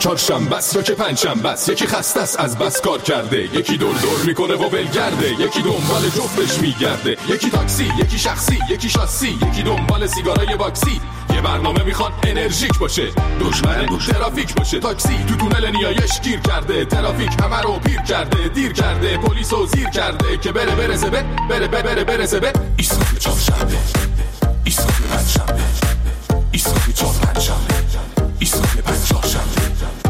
چهارشنبه است یا که پنجشنبه است، یکی خسته است از بس کار کرده، یکی دور دور میکنه و ولگرده، یکی دنبال جفتش میگرده، یکی تاکسی، یکی شخصی، یکی شاسی، یکی دنبال سیگارای باکسی. یه برنامه میخواد انرژیک باشه، دشمن ترافیک باشه. تاکسی تو تونل نیایش گیر کرده، ترافیک همه رو پیر کرده، دیر کرده، پلیسو زیر کرده که بره زبط، بره زبط. ایستگاه چهارشنبه، ایستگاه پنجشنبه، ایستگاه چهارشنبه، ایستگاه پنجشنبه.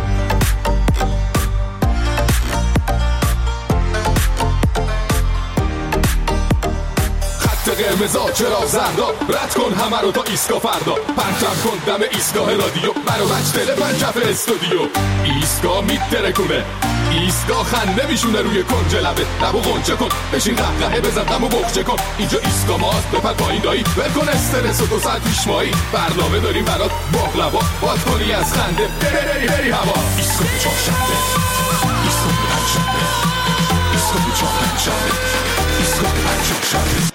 قرمزا چرا زردا، رد کن همه رو تا ایستگاه فردا، پرچم کن دم ایستگاه رادیو، برو بچ تلفن کف استودیو. ایستگاه میترکونه، ایستگاه خنده میشونه روی کنج لبه، لبو غنچه کن، بشین قهقهه بزن غمو بخچه کن. اینجا ایستگاه ماست، بپر پایین دایی، ول کن استرس و 2 ساعت پیش مایی. برنامه داریم برات باقلوا، باد کنی از خنده بری هوا. ایستگاه چهارشنبه، ایستگاه پنجشنبه، ایستگاه چهارشنبه، ایستگاه پنجشنبه.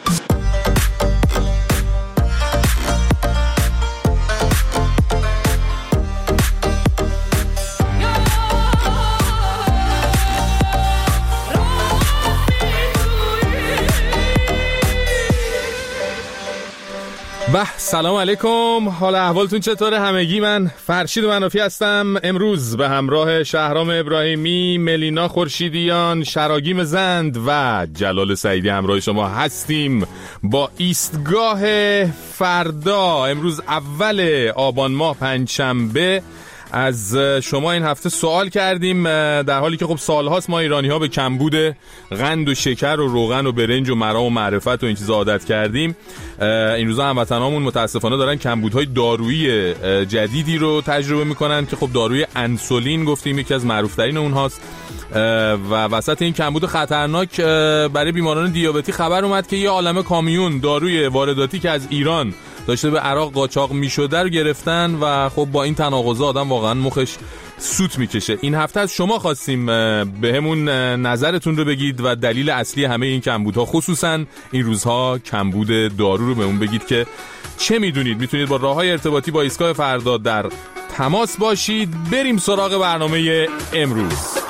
سلام علیکم، حال احوالتون چطوره همگی؟ من فرشید منافی هستم. امروز به همراه شهرام ابراهیمی، ملینا خورشیدیان، شراگیم زند و جلال سعیدی همراه شما هستیم با ایستگاه فردا. امروز اول آبان ماه، پنجشنبه. از شما این هفته سوال کردیم، در حالی که خب سالهاست ما ایرانی ها به کمبود قند و شکر و روغن و برنج و مرام و معرفت و این چیزا عادت کردیم. این روزا هموطنامون متاسفانه دارن کمبودهای دارویی جدیدی رو تجربه میکنن که خب داروی انسولین گفتیم یکی از معروفترین اونهاست و وسط این کمبود خطرناک برای بیماران دیابتی خبر اومد که یه عالمه کامیون داروی وارداتی که از ایران داشته به عراق قاچاق میشده رو گرفتن و خب با این تناقض آدم واقعا مخش سوت میکشه. این هفته از شما خواستیم به همون نظرتون رو بگید و دلیل اصلی همه این کمبودها، خصوصا این روزها کمبود دارو رو بهمون بگید که چه میدونید. میتونید با راههای ارتباطی با ایستگاه فردا در تماس باشید. بریم سراغ برنامه امروز.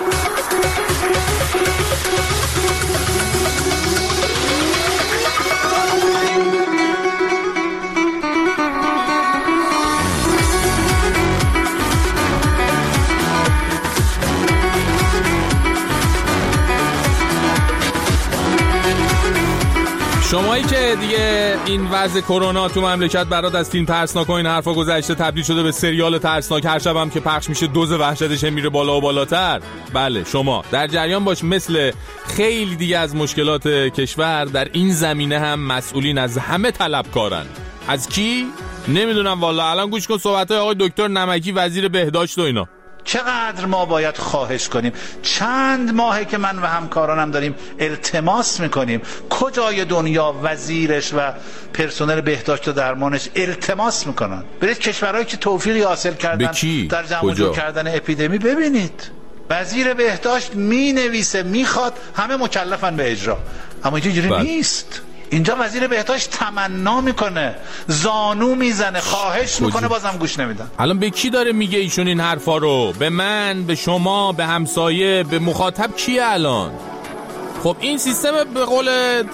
شمایی که دیگه این وضع کرونا تو مملکت برات از فیلم ترسناک و این حرفا گذشته تبدیل شده به سریال ترسناک، هر شب هم که پخش میشه دوز وحشتش میره بالا و بالاتر. بله، شما در جریان باش. مثل خیلی دیگه از مشکلات کشور در این زمینه هم مسئولین از همه طلبکارن. از کی؟ نمیدونم والله. الان گوش کن صحبتای آقای دکتر نمکی، وزیر بهداشت و اینا. چقدر ما باید خواهش کنیم. چند ماهه که من و همکارانم داریم التماس میکنیم، کجای دنیا وزیرش و پرسنل بهداشت و درمانش التماس میکنن برید کشورهایی که توفیقی حاصل کردن در جمع جور کردن اپیدمی ببینید. وزیر بهداشت مینویسه، میخواد، همه مکلفن به اجرا، اما اینجوری نیست. اینجا وزیر بهداشت تمنا میکنه، زانو میزنه، خواهش میکنه، بازم گوش نمیدن. الان به کی داره میگه ایشون این حرفا رو؟ به من، به شما، به همسایه، به مخاطب کیه الان؟ خب این سیستم به قول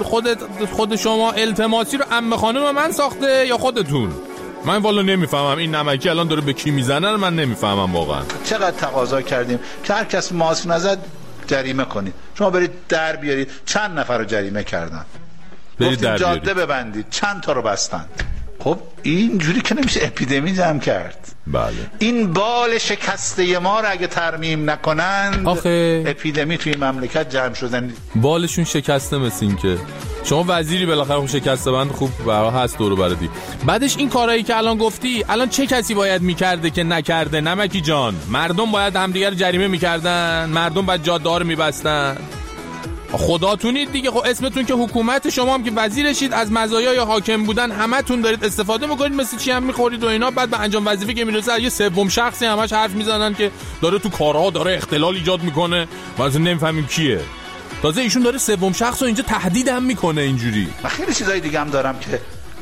خود شما التماسی رو عمه خانم من ساخته یا خودتون؟ من والا نمیفهمم. این نمکی الان داره به کی میزنه، من نمیفهمم واقعا. چقدر تقاضا کردیم که هر کس ماسک نزد جریمه کنید. شما برید در بیارید، چند نفر رو جریمه کردن. گفتیم جاده ببندید، چند تا رو بستند. خب اینجوری که نمیشه اپیدمی جمع کرد. بله. این بال شکسته ما رو اگه ترمیم نکنند اپیدمی توی مملکت جمع شدن. بالشون شکسته مثل این که شما وزیری بالاخره خوب شکسته بند خوب برای هست دورو بردی. بعدش این کارهایی که الان گفتی، الان چه کسی باید میکرده که نکرده نمکی جان؟ مردم باید همدیگر جریمه میکردن، مردم باید جاده رو میبستن. خداتونید دیگه. خب اسمتون که حکومت، شما هم که وزیرشید، از مزایای حاکم بودن همتون دارید استفاده میکنید، مثل چی هم میخورید و اینا. بعد به انجام وظیفه که میرسه یه سوم شخصی همش حرف میزنن که داره تو کارها داره اختلال ایجاد میکنه، ما اصلا نمیفهمیم کیه. تازه ایشون داره سوم شخص رو اینجا تهدید هم میکنه اینجوری. من خیلی چیزای دیگه هم دارم که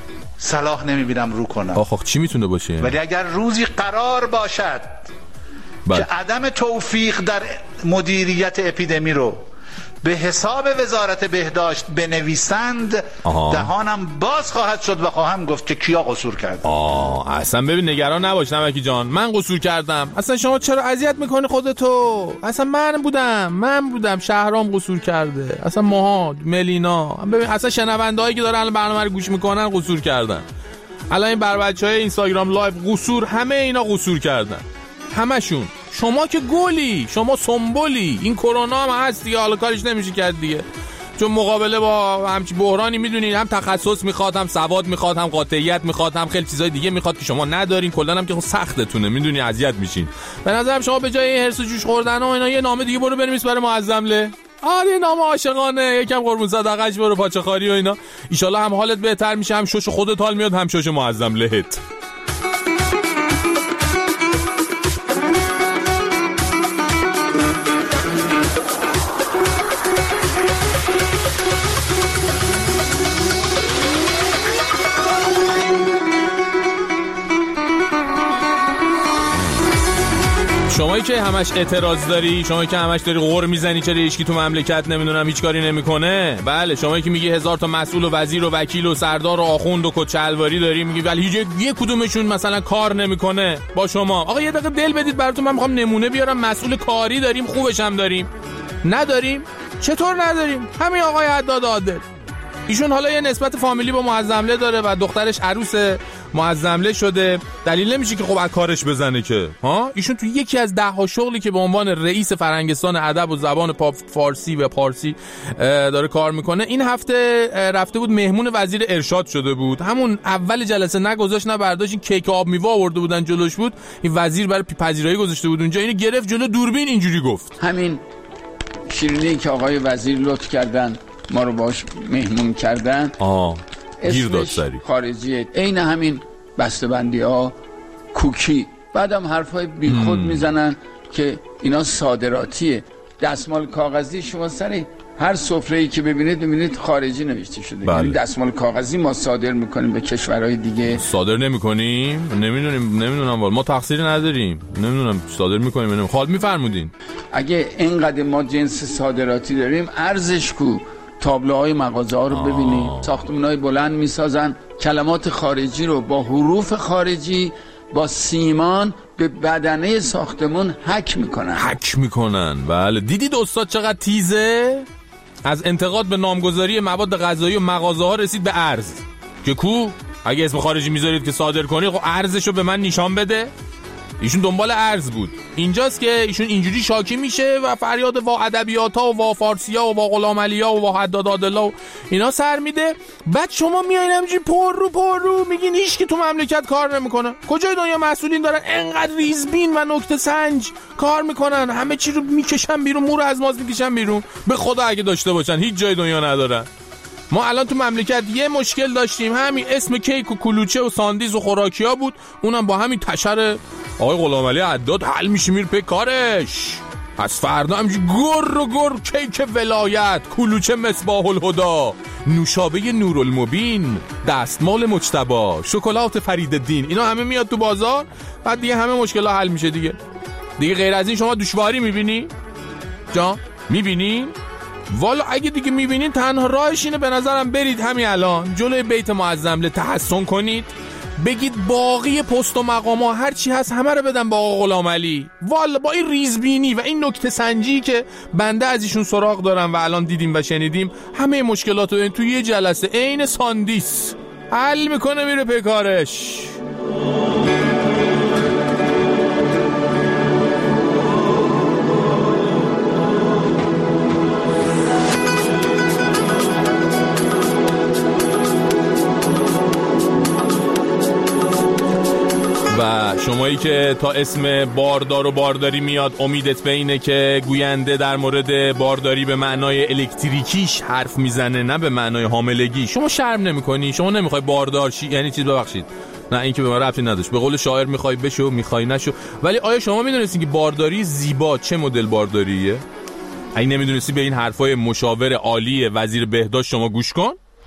صلاح نمیبینم رو کنم. آخ چی میتونه باشه؟ ولی اگر روزی قرار باشد که عدم توفیق در مدیریت اپیدمی رو به حساب وزارت بهداشت بنویسند، دهانم باز خواهد شد و خواهم گفت که کیا قصور کرد. اصلا ببین نگران نباش نمکی جان، من قصور کردم. اصلا شما چرا اذیت میکنی خودتو؟ اصلا من بودم شهرام قصور کرده، اصلا ماها ملینا، ببین اصلا شنوندهایی که دارن برنامه رو گوش میکنن قصور کردن. الان این بر بچهای اینستاگرام لایو قصور، همه اینا قصور کردن، همشون. شما که گلی، شما سنبولی. این کرونا هم هست دیگه، حالا کارش نمیشه کرد دیگه، چون مقابله با همچین بحرانی میدونین هم تخصص میخواد، هم سواد میخواد، هم قاطعیت میخواد، هم خیلی چیزای دیگه میخواد که شما ندارین. کلا هم که سختتونه، میدونی اذیت میشین. به نظرم شما به جای هرس و جوش خوردن و اینا یه نامه دیگه برو بنویس برای معظمله. آره نامه عاشقانه، یکم قربون صدقش برو، پاچه خاری و اینا. ان شاء الله هم حالت بهتر میشه، هم شوش خودت حال میاد، هم شوش معظملهت. شمایی که همش اعتراض داری، شمایی که همش داری غر میزنی چرا هیچکی تو مملکت نمیدونم هیچ کاری نمیکنه، بله شمایی که میگی 1000 تا مسئول و وزیر و وکیل و سردار و آخوند و کچلواری داری میگی ولی هیچ یک کدومشون مثلا کار نمیکنه با شما. آقا یه دقیقه دل بدید براتون، من میخوام نمونه بیارم. مسئول کاری داریم، خوبش هم داریم، نداریم؟ چطور نداریم؟ همین آقای حداد عادل، ایشون حالا یه نسبت فامیلی با معظمله داره و دخترش عروس معظمله شده، دلیل نمیشه که خب از کارش بزنه که ها. ایشون تو یکی از 10 شغلی که به عنوان رئیس فرهنگستان ادب و زبان فارسی و پارسی داره کار میکنه، این هفته رفته بود مهمون وزیر ارشاد شده بود. همون اول جلسه نگذاشت نه برداشت، این کیک آب میوه آورده بودن جلوش بود، این وزیر برای پذیرایی گذاشته بود اونجا، اینو گرفت جلو دوربین اینجوری گفت همین شیرینی که آقای وزیر لطف کردن ما رو باش مهمون کردن گیر داد سری خارجیه، عین همین بسته‌بندی ها کوکی. بعدم حرفای بیخود میزنن که اینا صادراتیه. دستمال کاغذی شما سر هر سفره‌ای که ببینید خارجی نوشته شده. بله. یعنی دستمال کاغذی ما صادر میکنیم به کشورهای دیگه. صادر نمیکنیم؟ نمیدونم ما تقصیری نداریم، نمیدونم صادر میکنیم. خال میفرمودین اگه اینقدر ما جنس صادراتی داریم ارزش کو؟ تابلوهای مغازه ها رو ببینید، ساختمان‌های بلند میسازن، کلمات خارجی رو با حروف خارجی با سیمان به بدنه ساختمون حک میکنن. بله دیدید استاد چقدر تیزه؟ از انتقاد به نامگذاری مواد غذایی و مغازه ها رسید به ارز که کو اگه اسم خارجی میذارید که صادر کنی خب ارزشو به من نشان بده. ایشون دنبال ارز بود. اینجاست که ایشون اینجوری شاکی میشه و فریاد وا ادبیاتا و وا فارسیا و وا غلامعلیا و وا حداد عادلا و اینا سر میده. بعد شما میایین همینجوری پر رو میگین هیچ کی تو مملکت کار نمیکنه. کجای دنیا مسئولین دارن انقدر ریزبین و نکته سنج کار میکنن، همه چی رو میکشن بیرون، مور از ماز میکشن بیرون؟ به خدا اگه داشته باشن هیچ جای دنیا ندارن. ما الان تو مملکت یه مشکل داشتیم، همین اسم کیک و کلوچه و ساندیز و خوراکیا بود، اونم با همین تشر آقای غلامعلی حداد حل میشه میره به کارش. از فردا همینجوری گر کیک ولایت، کلوچه مصباح الهدا، نوشابه نورالمبین، دستمال مجتبی، شکلات فریدالدین، اینا همه میاد تو بازار. بعد دیگه همه مشکل‌ها حل میشه دیگه غیر از این شما دشواری میبینی؟ جا میبینی؟ والا اگه دیگه میبینین تنها راهش اینه به نظرم برید همین الان جلوی بیت معظمله تحسن کنید، بگید باقی پست و مقام ها هر چی هست همه رو بدن با آقا غلامعلی. والا با این ریزبینی و این نکته سنجی که بنده از ایشون سراغ دارم و الان دیدیم و شنیدیم، همه مشکلات رو توی یه جلسه عین ساندیس حل میکنه میره به کارش. و شمایی که تا اسم باردار و بارداری میاد امیدت به اینه که گوینده در مورد بارداری به معنای الکتریکیش حرف میزنه نه به معنای حاملگی، شما شرم نمی کنی؟ شما نمیخوای باردار شی؟ یعنی چیز ببخشید نه این که به من ربطی نداشت، به قول شاعر میخوای بشو میخوای نشو. ولی آیا شما میدونستین که بارداری زیبا چه مدل بارداریه؟ اگه نمیدونستی به این حرفای مشاور عالی وزیر بهداشت شما گوش کن.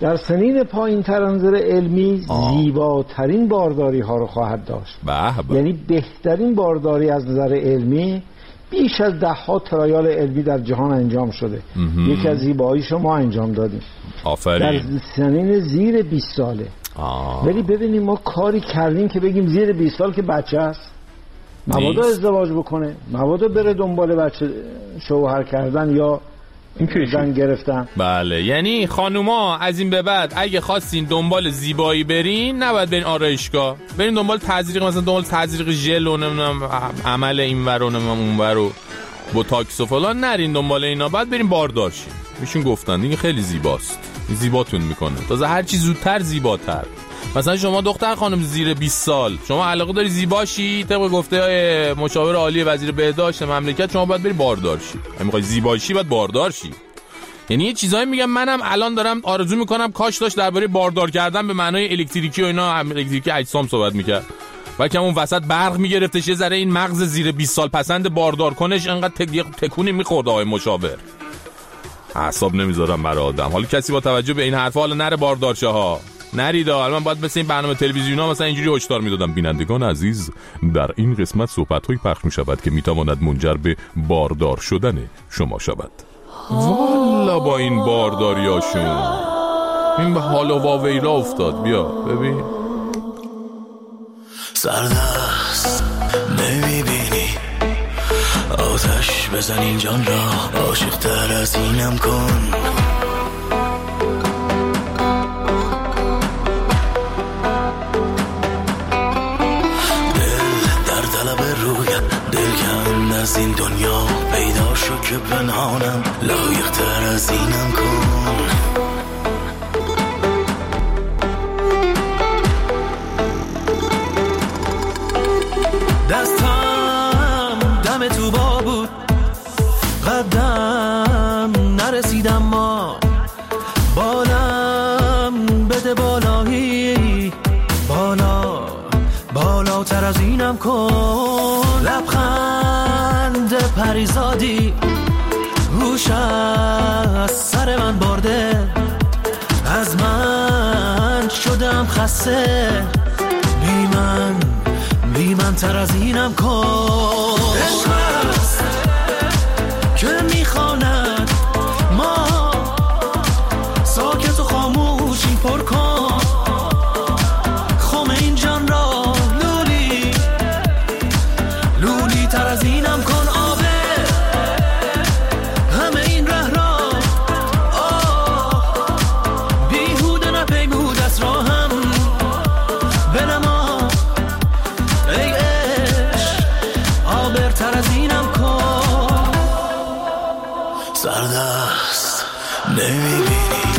در سنین پایین تر از نظر علمی زیباترین بارداری ها رو خواهد داشت. یعنی بهترین بارداری از نظر علمی. بیش از 10 ترایال علمی در جهان انجام شده. یکی از زیباییشو ما انجام دادیم. آفرین. در سنین زیر 20 ساله. ولی ببینیم ما کاری کردیم که بگیم زیر 20 سال که بچه است مبادا ازدواج بکنه، مبادا بره دنبال بچه شوهر کردن یا زن گرفتن. بله، یعنی خانوما از این به بعد اگه خواستین دنبال زیبایی برین نباید برین آرایشگاه، برین دنبال تزریق، مثلا دنبال تزریق ژل و نمیدونم عمل اینور و نمیدونم اونور و بوتاکس و فلان نرین دنبال اینا، بعد برین باردار شین. ایشون گفتن دیگه خیلی زیباست، زیباتون میکنه، تازه هر چی زودتر زیباتر. مثلا شما دختر خانم زیر 20 سال شما علاقه داری زیباشی، طبق گفته مشاور عالی وزیر بهداشت مملکت شما باید بری باردار شی. اگه میخوای زیباشی باید باردار شی. یعنی یه چیزایی میگم منم الان دارم آرزو میکنم کاش داشت درباره باردار کردن به معنای الکتریکی و اینا، الکتریکی اجسام صحبت میکرد. ولی اون وسط برق میگرفتش یه ذره این مغز زیر 20 سال پسند باردار کنش انقدر تکونی میخورد آقای مشاور. اعصاب نمیذارم برای آدم. حالا کسی با توجه به این حرفا حالا نره باردارشه ها. نریدا. من باید مثل این برنامه تلویزیونا مثلا اینجوری هشدار میدادم بینندگان عزیز در این قسمت صحبت‌هایی پخش می‌شود که میتواند منجر به باردار شدن شما شود. والا با این بارداریاشون این به حال و واویلا افتاد. بیا ببین سردست نمیبینی آتش بزن این جان را عاشق تر از اینم کن. از این دنیا پیدا شو که پنهانم لایق تر از اینم کن. دستم دم تو با بود قدم نرسیدم ما بالم بده بالایی بالاتر از اینم کن. لبخند پریزادی گوش از سر من برده از من شدم خسته بی من تر از اینم کن. عشق است که میخواند ما ساکت و خاموشی پر کن. خم این جان را لولی تر از اینم کن. آبه همه این ره را بیهوده نپیمود از راهم بنما ای عشق آبر تر از اینم کن. سردست نمیبینی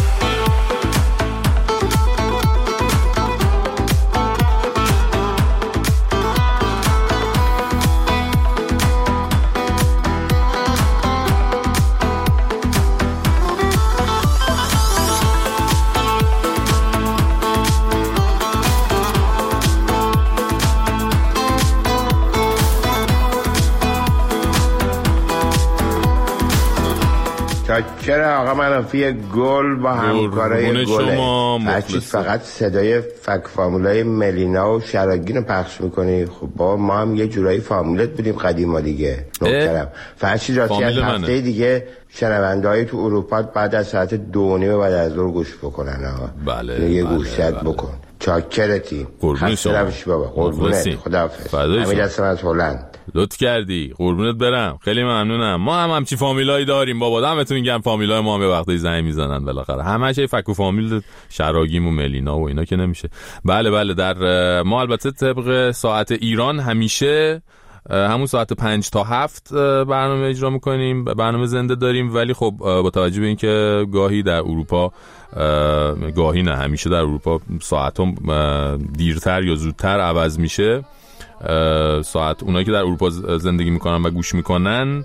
چرا آقا منافی گل با همکارای گله هرچی فقط صدای فک فامولای ملینا و شراگین رو پخش میکنی؟ خب با ما هم یه جورایی فامولت بودیم قدیما دیگه. نوکرم فرشی راتی از هفته دیگه شنونده های تو اروپا بعد از ساعت 2:30 بعد از ظهر گوش بکنن. آقا بله یه گوشت بکن. چاکرتی خسته نباشی بابا. قربونت خداحافظ. همین دستم از هلند. لطف کردی قربونت برم، خیلی ممنونم. ما هم همچی فامیلایی داریم بابا، دمتون گرم. فامیلای ما هم به وقتی زنگ میزنن بالاخره، همش فک و فامیل شراگیم و ملینا و اینا که نمیشه. بله در ما البته طبق ساعت ایران همیشه همون ساعت 5 تا 7 برنامه اجرا میکنیم، برنامه زنده داریم. ولی خب با توجه به اینکه گاهی در اروپا گاهی نه همیشه در اروپا ساعت هم دیرتر یا زودتر عوض میشه، ساعت اونایی که در اروپا زندگی میکنن و گوش میکنن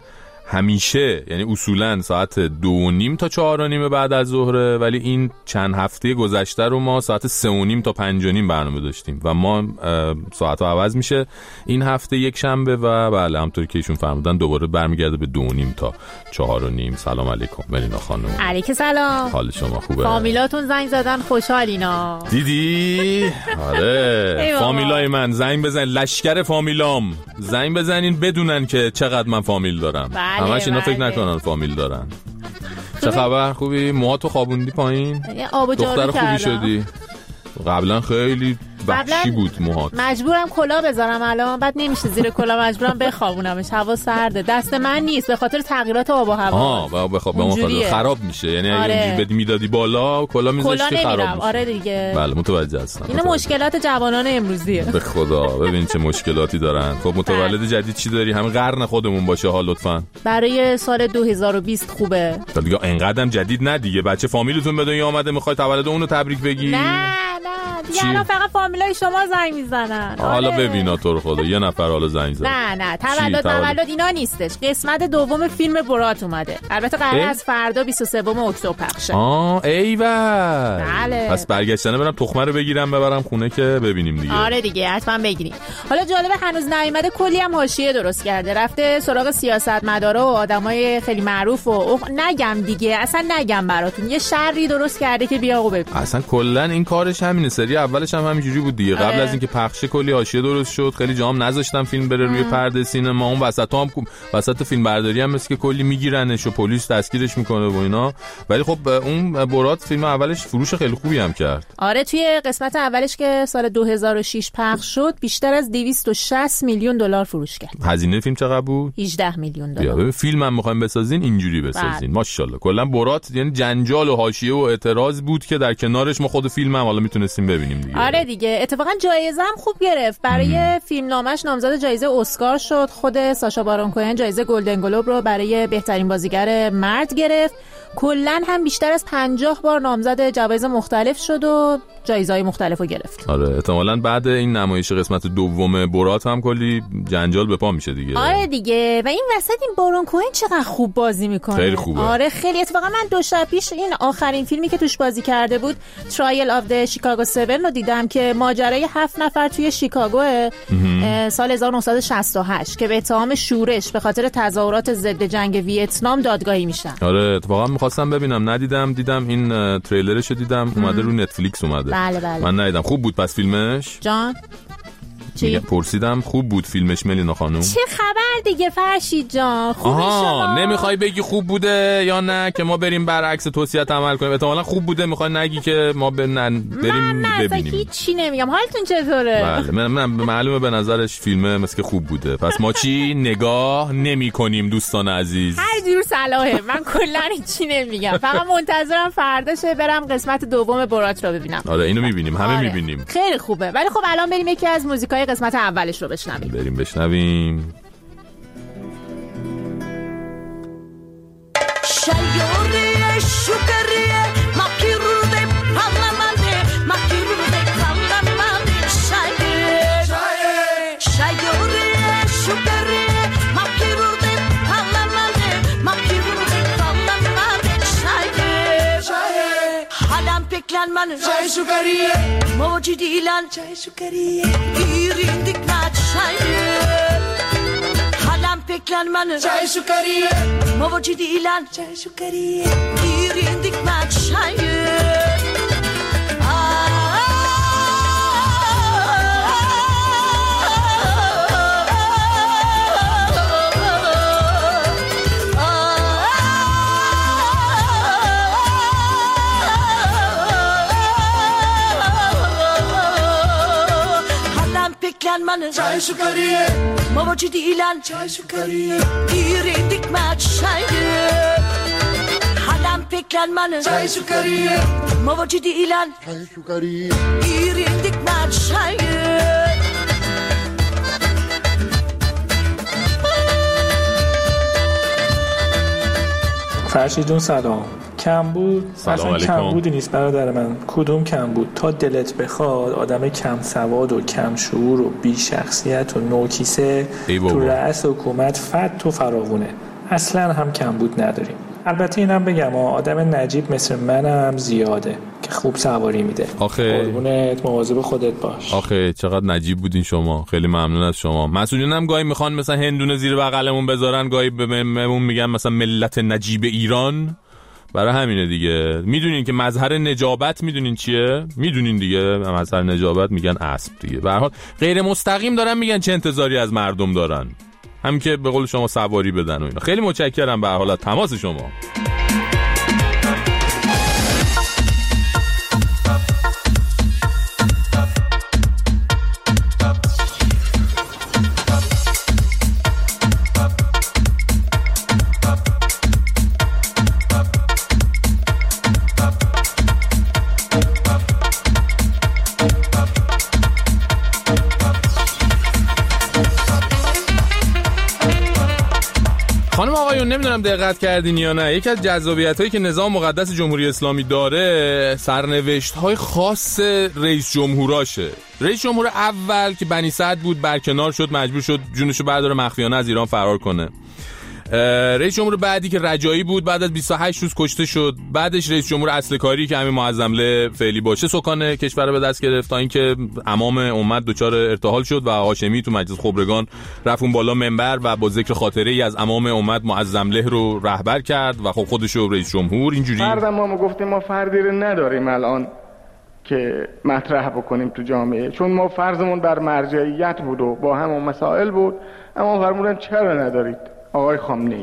همیشه یعنی اصولا ساعت 2:30 تا 4:30 بعد از ظهره، ولی این چند هفته گذشته رو ما ساعت 3:30 تا 5:30 برنامه داشتیم و ما ساعت‌ها عوض میشه. این هفته یک شنبه و بله همونطوری که ایشون فرمودن دوباره برمیگرده به 2:30 تا 4:30. سلام علیکم ملینا خانم. علیک سلام. حال شما خوبه؟ فامیلاتون زنگ زدن خوشحالینا. دیدی؟ آره فامیلای من زنگ بزن، لشکر فامیلام زنگ بزنین بدونن که چقدر من فامیل دارم. همش اینا فکر نکنن فامیل دارن. چه خبر؟ خوبی؟ موهاتو خوابوندی پایین؟ دختر خوبی شدی؟ قبلا خیلی وحشی بود موهات. مجبورم کلاه بذارم الان، بعد نمیشه زیر کلاه، مجبورم بخوابونمش، هوا سرده، دست من نیست به خاطر تغییرات آب و هوا. به خراب میشه، یعنی اگه بدی میدادی بالا کلاه میذاشتی خراب میشه. آره دیگه. بله متوجه هستم. اینا مشکلات جوانان امروزیه. به خدا ببین چه مشکلاتی دارن. خب متولد جدید چی داری؟ همین قرن خودمون باشه ها لطفاً. برای سال 2020 خوبه. دیگه اینقدرم جدید نه دیگه، بچه فامیلتون به دنیا اومده میخواد تولد اونو تبریک بگی؟ نه دیگه الان فقط فامیلای شما زنگ میزنن. حالا ببینا تو رو خدا یه نفر حالا زنگ زد. نه تولد اینا نیستش. قسمت دوم فیلم برات اومده. البته قراره از فردا 23 اکتبر پخشه. ایول. بله. پس برگشتنه برم تخمه رو بگیرم ببرم خونه که ببینیم دیگه. آره دیگه حتما بگیریم. حالا جالبه هنوز نیومده، کلی هم حاشیه درست کرده. رفته سراغ سیاستمدارا و آدمای خیلی معروف و نگم دیگه، اصلا نگم براتون. یه شری درست کرده که بیا و ببین. اصلا کلا این کارش همینه. سری اولش هم همینجوری بود دیگه. قبل از اینکه پخشه کلی حاشیه درست شد، خیلی جام نذاشتن فیلم بره روی پرده سینما. اون وسط فیلم برداری هم مثل که کلی میگیرنش و پلیس دستگیرش میکنه و اینا. ولی خب اون برات فیلم اولش فروش خیلی خوبی هم کرد. آره توی قسمت اولش که سال 2006 پخش شد بیشتر از 260 میلیون دلار فروش کرد. هزینه فیلم چقدر بود؟ 18 میلیون دلار. بیا فیلم هم میخوایم بسازین اینجوری بسازین. ماشاءالله. کلا برات یعنی جنجال و حاشیه و اعتراض بود که در کنارش ما خود فیلم هم حالا میتونستیم ببینیم دیگه. آره دیگه. اتفاقا جایزه هم خوب گرفت. برای فیلم نامش نامزد جایزه اسکار شد. خود ساشا بارون کوهن جایزه گلدن گلوب رو برای بهترین بازیگر مرد گرفت. کلا هم بیشتر از 50 بار نامزد جوایز مختلف شد و جایزه‌های مختلفو گرفت. آره احتمالاً بعد این نمایش قسمت دوم برات هم کلی جنجال به پا میشه دیگه. آره دیگه. و این وسط این بارون کوهن چقدر خوب بازی میکنه. خیلی خوبه. آره خیلی. اتفاقا من 2 شب پیش این آخرین فیلمی که توش بازی کرده بود ترایل آف د شیکاگو 7 رو دیدم که ماجرای 7 نفر توی شیکاگو سال 1968 که به اتهام شورش به خاطر تظاهرات ضد جنگ ویتنام دادگاهی میشن. آره اتفاقا می‌خواستم ببینم ندیدم، دیدم این تریلرشو دیدم اومده رو نتفلیکس اومده. بله. من ندیدم. خوب بود پس فیلمش؟ جان چی؟ پرسیدم خوب بود فیلمش ملینا خانم؟ چه خبر دیگه فرشید جان؟ خوبه شما؟ نمیخوای بگی خوب بوده یا نه که ما بریم برعکس توصیه‌ت عمل کنیم؟ احتمالاً خوب بوده، میخوای نگی که ما بریم ببینیم. من هیچی نمیگم. حالتون چطوره؟ بله من معلومه به نظرش فیلمه مثل که خوب بوده. پس ما چی نگاه نمی‌کنیم دوستان عزیز؟ هر جور صلاحه. من کلا هیچی نمیگم. فقط منتظرم فردا شه برم قسمت دوم برات رو ببینم. آره اینو می‌بینیم، همه می‌بینیم. خیلی خوبه. ولی خب الان بریم یکی از موزیکای قسمت اولش رو بشنویم. بریم بشنویم. شیاریه شکریه مکیروده پرلمانده مکیروده پرلمانده شیاریه شکریه مکیروده پرلمانده مکیروده پرلمانده حالم پکلن من چای شکریه موجود ایلان چای شکریه گیرینdik مات حالم پکلن من چای شکریه موجود ایلان چای شکریه گیرینdik مات پکلن من چای شکریه موجود ایلان چای شکریه گیرینdik مات حالم پکلن من چای شکریه موجود ایلان چای شکریه گیرینdik مات فرشید جون سلام. کمبود اصلا کمبودی نیست برادر من. کدوم کمبود؟ تا دلت بخواد آدم کم سواد و کم شعور و بی شخصیت و نوکیسه تو رأس حکومت فت و فراوونه. اصلا هم کمبود نداریم. البته اینم بگم آدم نجیب مثل منم زیاده که خوب سواری میده. آخه قربونت، مواظب خودت باش. آخه چقدر نجیب بودین شما. خیلی ممنون از شما. مسئولین هم گاهی میخوان مثلا هندونه زیر بغلمون بذارن، گاهی بهمون میگن مثلا ملت نجیب ایران. برای همینه دیگه. میدونین که مظهر نجابت میدونین چیه؟ میدونین دیگه مظهر نجابت میگن اسب دیگه. به هر حال غیر مستقیم دارن میگن چه انتظاری از مردم دارن، هم که به قول شما سواری بدن و اینا. خیلی متشکرم به هر حال از تماس شما. خانم آقایون، نمیدونم دقت کردین یا نه، یکی از جذابیت‌هایی که نظام مقدس جمهوری اسلامی داره سرنوشت‌های خاص رئیس جمهوراشه. رئیس جمهور اول که بنی سعد بود برکنار شد، مجبور شد جونشو برداره مخفیانه از ایران فرار کنه. رئیس جمهور بعدی که رجایی بود بعد از 28 روز کشته شد. بعدش رئیس جمهور اصل کاری که همین معظمله فعلی باشه سکان کشور رو به دست گرفت تا اینکه امام امت دچار ارتحال شد و هاشمی تو مجلس خبرگان رفت اون بالا منبر و با ذکر خاطره ای از امام امت معظمله رو رهبر کرد و خب خودش رو رئیس جمهور اینجوری فردم ما گفتیم ما فردی رو نداریم الان که مطرح بکنیم تو جامعه، چون ما فرضمون بر مرجعیت بود و با همون مسائل بود، اما فرمودن چرا ندارید آقای خامنه‌ای.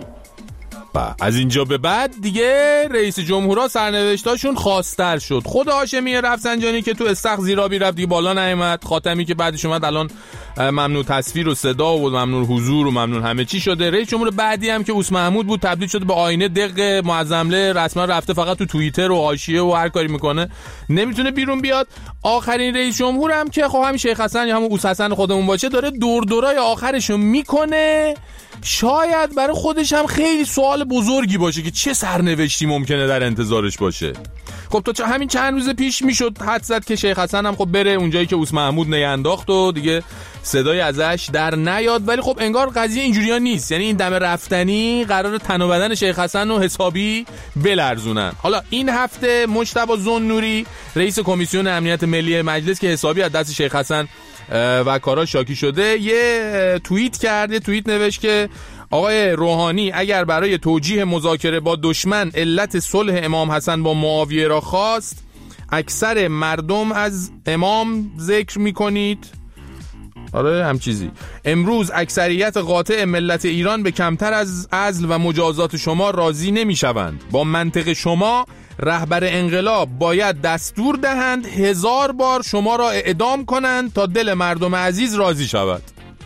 از اینجا به بعد دیگه رئیس جمهورها سرنوشتاشون خاص‌تر شد. خود هاشمی رفسنجانی که تو استخ زیرابی رفت دیگه بالا نیامد، خاتمی که بعدش اومد الان ممنوع تصویر و صدا و ممنوع حضور و ممنوع همه چی شده. رئیس جمهور بعدی هم که اوس محمود بود تبدیل شده به آینه دق معظمله، رسما رفته فقط تو توییتر و حاشیه و هر کاری میکنه، نمیتونه بیرون بیاد. آخرین رئیس جمهور هم که خب همین شیخ حسن یا همون اوس حسن خودمون باشه داره دورای آخرشو میکنه. شاید برای خودش هم خیلی سوال بزرگی باشه که چه سرنوشتی ممکنه در انتظارش باشه. خب تا همین چند روز پیش میشد حد زد که شیخ حسن هم خب بره اونجایی که اوس محمود نگه انداخت و دیگه صدای ازش در نیاد، ولی خب انگار قضیه اینجوریه نیست. یعنی این دم رفتنی قرار تن و بدن شیخ حسن رو حسابی بلرزونن. حالا این هفته مجتبی ذوالنوری رئیس کمیسیون امنیت ملی مجلس که حسابی از دست شیخ حسن و کارا شاکی شده یه توییت نوشت که آقای روحانی اگر برای توجیه مذاکره با دشمن علت صلح امام حسن با معاویه را خواست، اکثر مردم از امام ذکر میکنید. آره هم چیزی. امروز اکثریت قاطع ملت ایران به کمتر از عزل و مجازات شما راضی نمیشوند. با منطق شما رهبر انقلاب باید دستور دهند 1000 بار شما را اعدام کنند تا دل مردم عزیز راضی شود.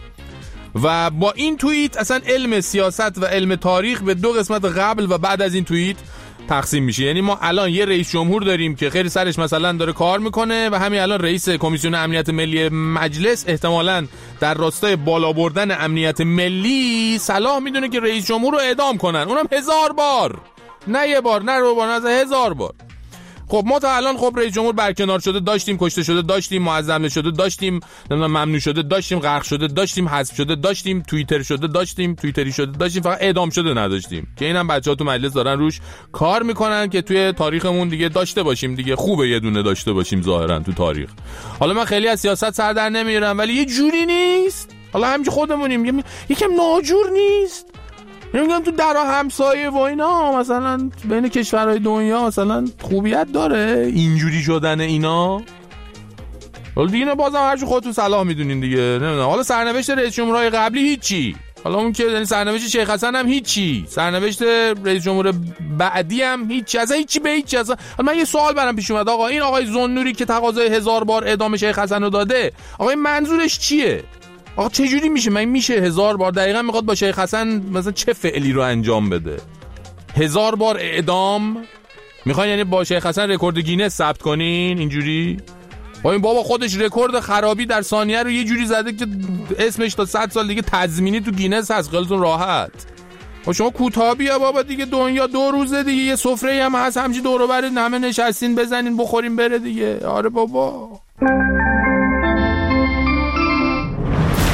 و با این توییت اصلا علم سیاست و علم تاریخ به دو قسمت قبل و بعد از این توییت تقسیم میشه. یعنی ما الان یه رئیس جمهور داریم که خیلی سرش مثلا داره کار میکنه و همین الان رئیس کمیسیون امنیت ملی مجلس احتمالاً در راستای بالا بردن امنیت ملی صلاح میدونه که رئیس جمهور رو اعدام کنن، اونم 1000 بار، نه یه بار، نه رو بار، نه 1000 بار. خب ما تا الان خب رئیس جمهور برکنار شده داشتیم، کشته شده داشتیم، معظم شده داشتیم، ممنوع شده داشتیم، غرق شده داشتیم، حذف شده داشتیم، توییتر شده داشتیم، توییتری شده داشتیم، فقط اعدام شده نداشتیم که اینم بچه‌ها تو مجلس دارن روش کار میکنن که توی تاریخمون دیگه داشته باشیم دیگه. خوبه یه دونه داشته باشیم ظاهرا تو تاریخ. حالا من خیلی از سیاست سر در نمیارم ولی یه جوری نیست، حالا همین خودمونیم، یکم ناجور نیست. میگم تو در همسایه و اینا مثلا بین کشورهای دنیا مثلا خوبیت داره اینجوری شدن اینا. حالا دیگه بازم هرچی خودتون صلاح میدونین دیگه. نمیدونم حالا سرنوشت رئیس جمهورهای قبلی هیچی، حالا اون که یعنی سرنوشت شیخ حسن هم هیچی، سرنوشت رئیس جمهور بعدی هم هیچی، اصلا هیچی به هیچی. اصلا من یه سوال برام پیش اومد، آقا این آقای ذوالنوری که تقاضای 1000 بار اعدام شیخ حسن رو داده، آقا منظورش چیه؟ آقا چجوری میشه؟ من میشه 1000 بار دقیقاً میخواد با شیخ حسن مثلا چه فعلی رو انجام بده؟ 1000 بار اعدام میخواین یعنی با شیخ حسن رکورد گینس ثبت کنین اینجوری؟ با این بابا خودش رکورد خرابی در ثانیه رو یه جوری زده که اسمش تا 100 سال دیگه تضمینی تو گینس هست، خیلیتون راحت. و شما کوتابیه بابا دیگه، دنیا 2 روزه دیگه، یه سفره هم هست همچین دور و بر همه نشستین بزنین بخورین بره دیگه. آره بابا.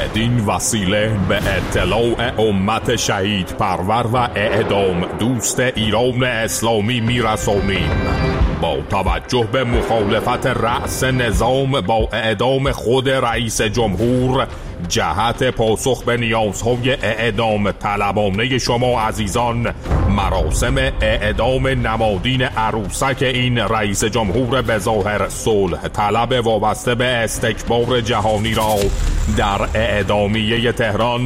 بدین وسیله به اطلاع امت شهید پرور و اعدام دوست ایران اسلامی میرسونیم. با توجه به مخالفت رأس نظام با اعدام خود رئیس جمهور جهت پاسخ به نیازهای اعدام طلبانه شما عزیزان، مراسم اعدام نمادین عروسک این رئیس جمهور به ظاهر صلح طلب وابسته به استکبار جهانی را در اعدامیه تهران